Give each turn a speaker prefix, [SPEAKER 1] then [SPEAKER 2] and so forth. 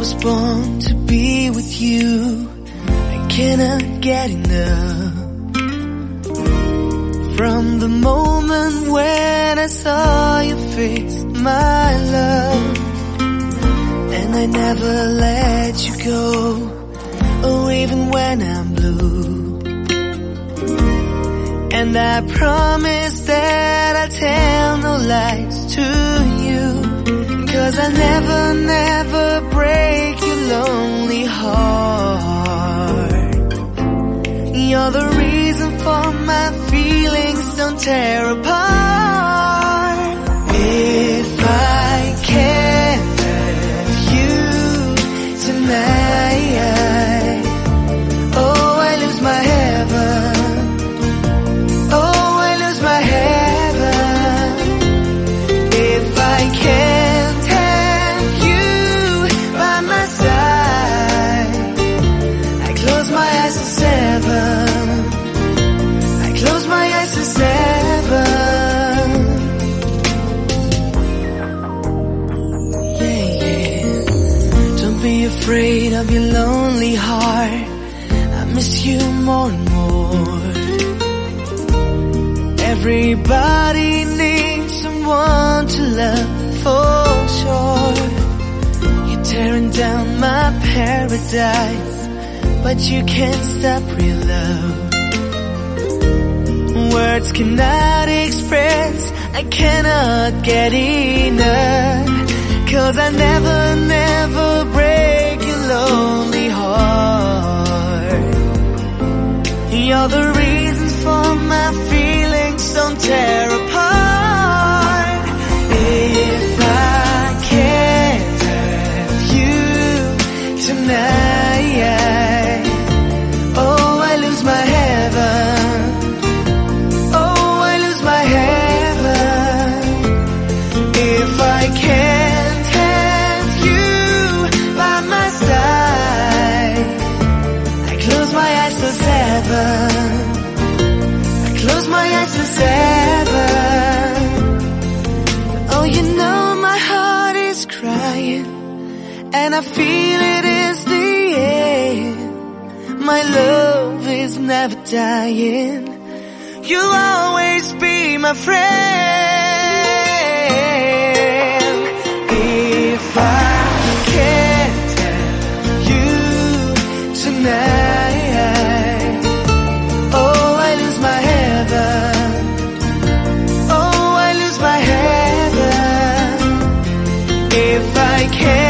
[SPEAKER 1] was born to be with you. I cannot get enough. From the moment when I saw your face, my love, and I never let you go, oh, even when I'm blue. And I promise that I'll tell no lies to you, 'cause I never break your lonely heart. You're the reason for my feelings don't tear apart. If I can't have you tonight, oh, I lose my heaven. Oh, I lose my heaven. If I can't have you by my side, I close my eyes to seven. I close my eyes to seven. Yeah, yeah. Don't be afraid of your lonely heart. I miss you more and more. Everybody needs someone to love, for sure. You're tearing down my paradise, but you can't stop real love. Words cannot express, I cannot get enough, 'cause I never break your lonely heart. You're the reason for my feelings don't tear apart. If I can't have you tonight, oh, I lose my heaven. Oh, I lose my heaven. If I can't have you by my side, I close my eyes to seven. I close my eyes to seven. Oh, you know my heart is crying, and I feel it is the end. My love is never dying. You'll always be my friend. If I can't have you tonight, oh, I lose my heaven. Oh, I lose my heaven. If I can't